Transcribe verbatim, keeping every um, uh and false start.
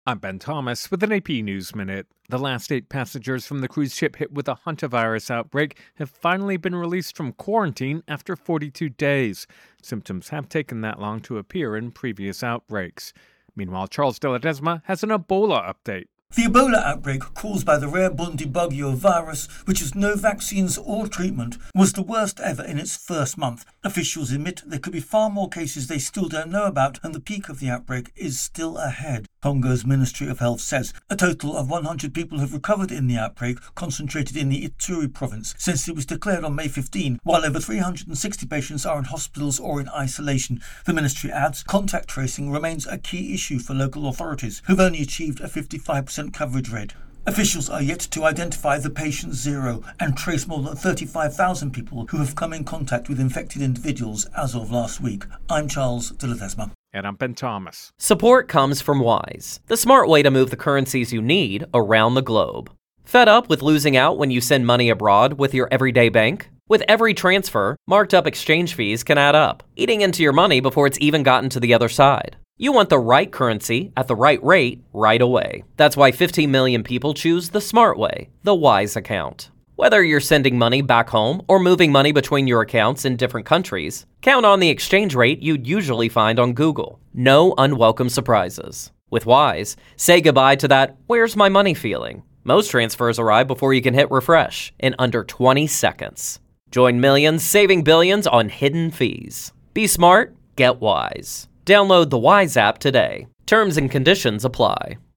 I'm Ben Thomas with an A P News Minute. The last eight passengers from the cruise ship hit with a hantavirus outbreak have finally been released from quarantine after forty-two days. Symptoms have taken that long to appear in previous outbreaks. Meanwhile, Charles de Ledesma has an Ebola update. The Ebola outbreak caused by the rare Bundibugyo virus, which has no vaccines or treatment, was the worst ever in its first month. Officials admit there could be far more cases they still don't know about, and the peak of the outbreak is still ahead. Congo's Ministry of Health says a total of one hundred people have recovered in the outbreak, concentrated in the Ituri province, since it was declared on May fifteenth, while over three hundred sixty patients are in hospitals or in isolation. The ministry adds contact tracing remains a key issue for local authorities, who've only achieved a fifty-five percent coverage rate. Officials are yet to identify the patient zero and trace more than thirty-five thousand people who have come in contact with infected individuals as of last week. I'm Charles de Ledesma. And I'm Ben Thomas. Support comes from Wise, the smart way to move the currencies you need around the globe. Fed up with losing out when you send money abroad with your everyday bank? With every transfer, marked up exchange fees can add up, eating into your money before it's even gotten to the other side. You want the right currency at the right rate right away. That's why fifteen million people choose the smart way, the Wise account. Whether you're sending money back home or moving money between your accounts in different countries, count on the exchange rate you'd usually find on Google. No unwelcome surprises. With Wise, say goodbye to that "where's my money" feeling. Most transfers arrive before you can hit refresh in under twenty seconds. Join millions saving billions on hidden fees. Be smart, get Wise. Download the Wise app today. Terms and conditions apply.